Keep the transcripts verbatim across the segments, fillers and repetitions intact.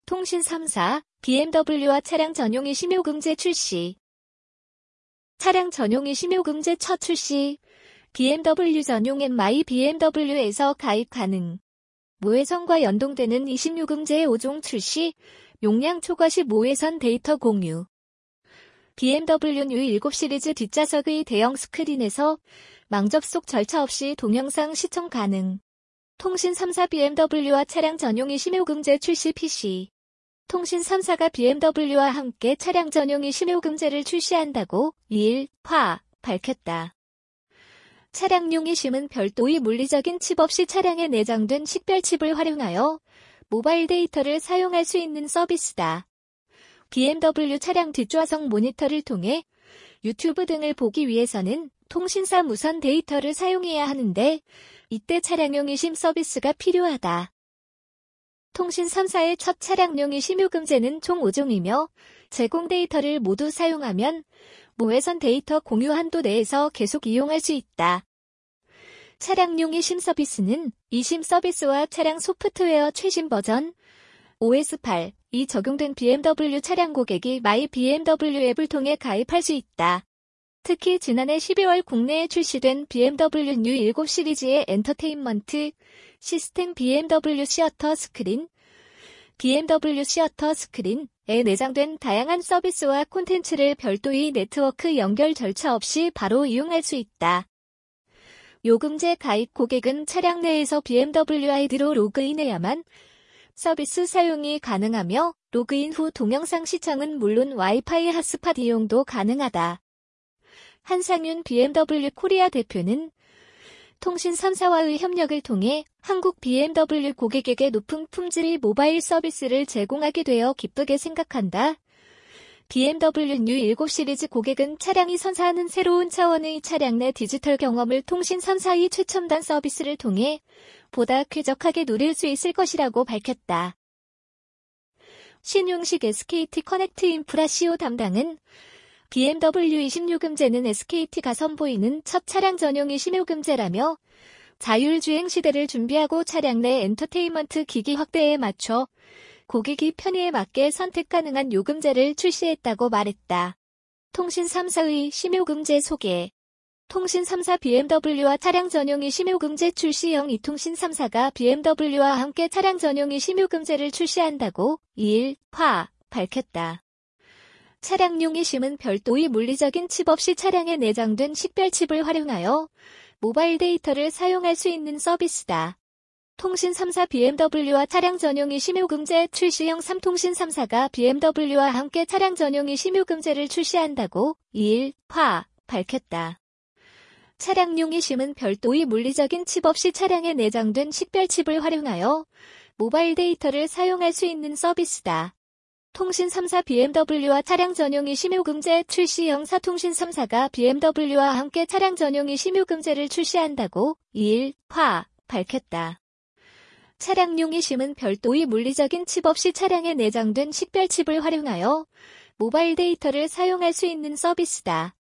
통신 삼 사, 비엠더블유와 차량 전용이 심요금제 출시. 차량 전용이 심요금제 첫 출시. 비엠더블유 전용 엠아이 비엠더블유에서 가입 가능. 모회선과 연동되는 이심요금제 오 종 출시. 용량 초과 시 모회선 데이터 공유. 비엠더블유 유 칠 시리즈 뒷좌석의 대형 스크린에서 망접속 절차 없이 동영상 시청 가능. 통신 삼 사 비엠더블유와 차량 전용이 심요금제 출시 피씨. 통신 삼 사가 비엠더블유와 함께 차량 전용이 심요금제를 출시한다고 이일 화 밝혔다. 차량용 이심은 별도의 물리적인 칩 없이 차량에 내장된 식별칩을 활용하여 모바일 데이터를 사용할 수 있는 서비스다. 비엠더블유 차량 뒷좌석 모니터를 통해 유튜브 등을 보기 위해서는 통신사 무선 데이터를 사용해야 하는데 이때 차량용 이심 서비스가 필요하다. 통신 삼 사의 첫 차량용 이심요금제는 총 오 종이며 제공 데이터를 모두 사용하면 모회선 데이터 공유 한도 내에서 계속 이용할 수 있다. 차량용 이심 서비스는 이심 서비스와 차량 소프트웨어 최신 버전 오에스 팔이 적용된 비엠더블유 차량 고객이 마이 비엠더블유 앱을 통해 가입할 수 있다. 특히 지난해 십이월 국내에 출시된 비엠더블유 유 칠 시리즈의 엔터테인먼트 시스템 비엠더블유 시어터 스크린, 비엠더블유 시어터 스크린에 내장된 다양한 서비스와 콘텐츠를 별도의 네트워크 연결 절차 없이 바로 이용할 수 있다. 요금제 가입 고객은 차량 내에서 비엠더블유 아이디로 로그인해야만 서비스 사용이 가능하며 로그인 후 동영상 시청은 물론 와이파이 핫스팟 이용도 가능하다. 한상윤 비엠더블유 코리아 대표는 통신 삼 사와의 협력을 통해 한국 비엠더블유 고객에게 높은 품질의 모바일 서비스를 제공하게 되어 기쁘게 생각한다. 비엠더블유 유 칠 시리즈 고객은 차량이 선사하는 새로운 차원의 차량 내 디지털 경험을 통신 삼 사의 최첨단 서비스를 통해 보다 쾌적하게 누릴 수 있을 것이라고 밝혔다. 신용식 에스케이티 커넥트 인프라 씨오 담당은 비엠더블유 이심요금제는 에스케이티가 선보이는 첫 차량 전용 이심요금제라며 자율주행 시대를 준비하고 차량 내 엔터테인먼트 기기 확대에 맞춰 고객이 편의에 맞게 선택 가능한 요금제를 출시했다고 말했다. 통신 삼 사의 심요금제 소개. 통신 삼 사 비엠더블유와 차량 전용 이심요금제 출시형 이통신 삼 사가 비엠더블유와 함께 차량 전용 이심요금제를 출시한다고 이일 화 밝혔다. 차량용 이심은 별도의 물리적인 칩 없이 차량에 내장된 식별칩을 활용하여 모바일 데이터를 사용할 수 있는 서비스다. 통신 삼 사 비엠더블유와 차량 전용 이심요금제 출시형 삼 통신 삼 사가 비엠더블유와 함께 차량 전용 이심요금제를 출시한다고 이일 화 밝혔다. 차량용 이심은 별도의 물리적인 칩 없이 차량에 내장된 식별칩을 활용하여 모바일 데이터를 사용할 수 있는 서비스다. 통신 삼 사 비엠더블유와 차량 전용 이심요금제 출시형 사 통신 삼 사가 비엠더블유와 함께 차량 전용 이심요금제를 출시한다고 이일 화 밝혔다. 차량용 이심은 별도의 물리적인 칩 없이 차량에 내장된 식별칩을 활용하여 모바일 데이터를 사용할 수 있는 서비스다.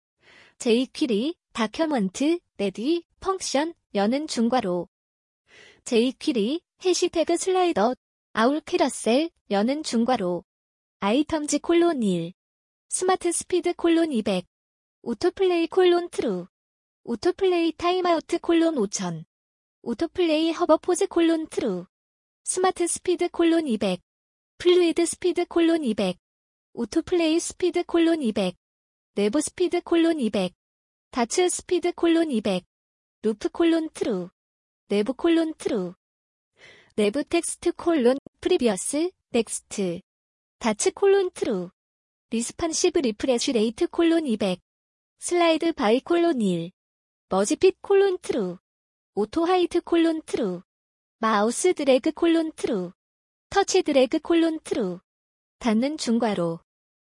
제이퀴리, 다큐먼트, 레디, 펑션, 여는 중괄호. 제이퀴리, 해시태그 슬라이더, 아울 캐러셀, 여는 중괄호. 아이텀즈 콜론 일. 스마트 스피드 콜론 이백. 오토플레이 콜론 트루. 오토플레이 타임아우트 콜론 오천. 오토플레이 허버포즈 콜론 트루. 스마트 스피드 콜론 이백. 플루이드 스피드 콜론 이백. 오토플레이 스피드 콜론 이백. 내부 스피드 콜론 이백. 다츠 스피드 콜론 이백. 루프 콜론 트루. 내부 콜론 트루. 내부 텍스트 콜론 프리비어스 넥스트. 다츠 콜론 트루. 리스판시브 리프레쉬 레이트 콜론 이백. 슬라이드 바이 콜론 일. 머지핏 콜론 트루. 오토 하이트 콜론 트루. 마우스 드래그 콜론 트루. 터치 드래그 콜론 트루. 닫는 중괄호.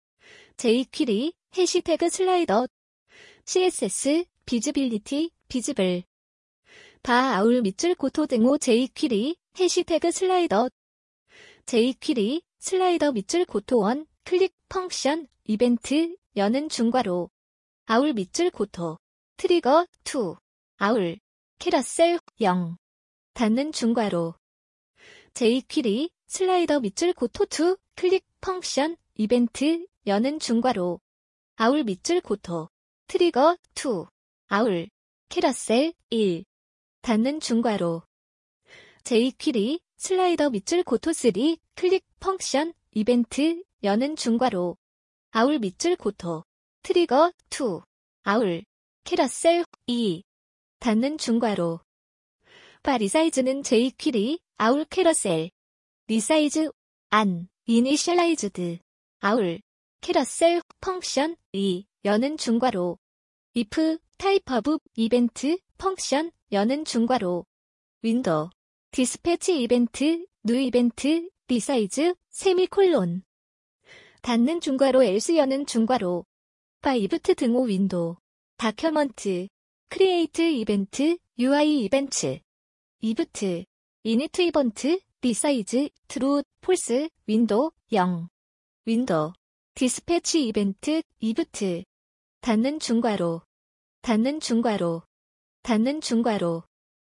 제이퀴리, 해시태그 슬라이더. 씨에스에스, 비즈빌리티, 비즈블. 바 아울 밑줄 고토 등호 제이퀴리, 해시태그 슬라이더. 제이퀴리, 슬라이더 밑줄 고토 원, 클릭, 펑션, 이벤트, 여는 중괄호. 아울 밑줄 고토. 트리거, 이. 아울. 캐러셀, 영. 닫는 중괄호. 제이퀴리, 슬라이더 밑줄 고토 투, 클릭 펑션, 이벤트, 여는 중괄호. 아울 밑줄 고토. 트리거 투, 아울, 캐러셀 일. 닫는 중괄호. jQuery, 슬라이더 밑줄 고토 쓰리, 클릭 펑션, 이벤트, 여는 중괄호. 아울 밑줄 고토. 트리거 투, 아울, 캐러셀 이. 닫는 중괄호. 바 리사이즈는 jQuery, 아울 캐러셀. 리사이즈, 안, 이니셜라이즈드. 아울, 캐러셀, 펑션, 이, 여는 중괄호. if, 타입 오브, 이벤트, 펑션, 여는 중괄호. 윈도우, 디스패치 이벤트, 뉴 이벤트, 리사이즈, 세미콜론. 닫는 중괄호 else 여는 중괄호. 바 이브트 등호 윈도우. 다큐먼트, 크리에이트 이벤트, 유아이 이벤트. 이브트, 이니트 이번트, 리사이즈, 트루, 폴스, 윈도우, 영. 윈도우, 디스패치 이벤트, 이브트. 닫는 중괄호. 닫는 중괄호. 닫는 중괄호.